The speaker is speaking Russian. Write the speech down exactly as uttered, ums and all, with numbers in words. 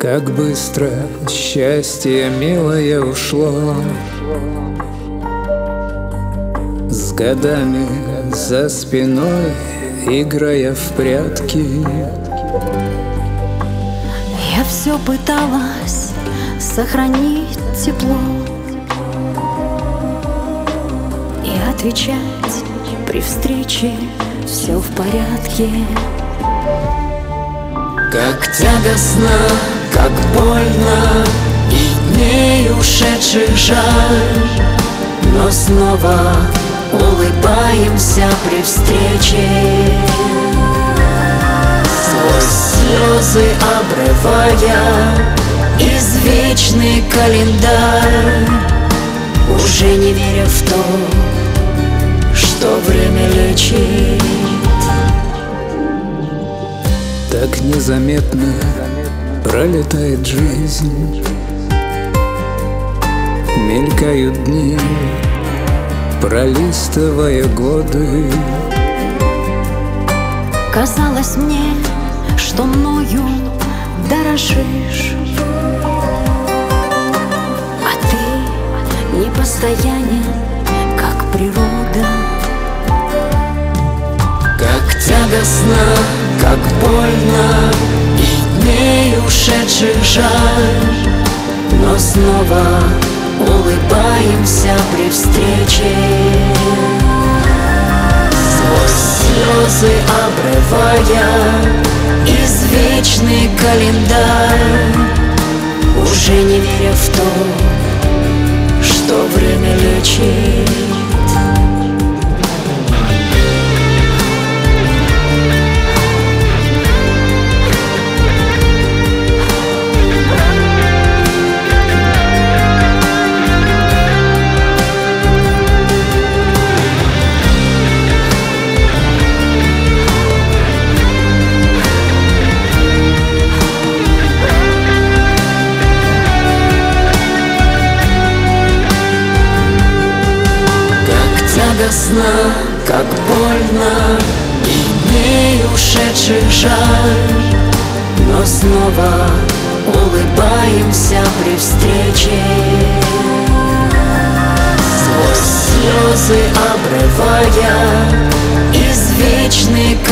Как быстро счастье милое ушло, с годами за спиной, играя в прятки. Я все пыталась сохранить тепло и отвечать при встрече: все в порядке. Как тягостно, как больно, и дней ушедших жаль, но снова улыбаемся при встрече. Сквозь слезы обрывая извечный календарь, уже не веря в то, что время лечит. Так незаметно пролетает жизнь, мелькают дни, пролистывая годы. Казалось мне, что мною дорожишь, а ты непостоянен, как природа. Как тягостно, как больно, и дней ушедших жаль, но снова улыбаемся при встрече. Сквозь слезы обрывая извечный календарь, уже не веря в то, что время лечит. Тягостно, как больно, и дней ушедших жаль, но снова улыбаемся при встрече. Сквозь слезы обрывая извечный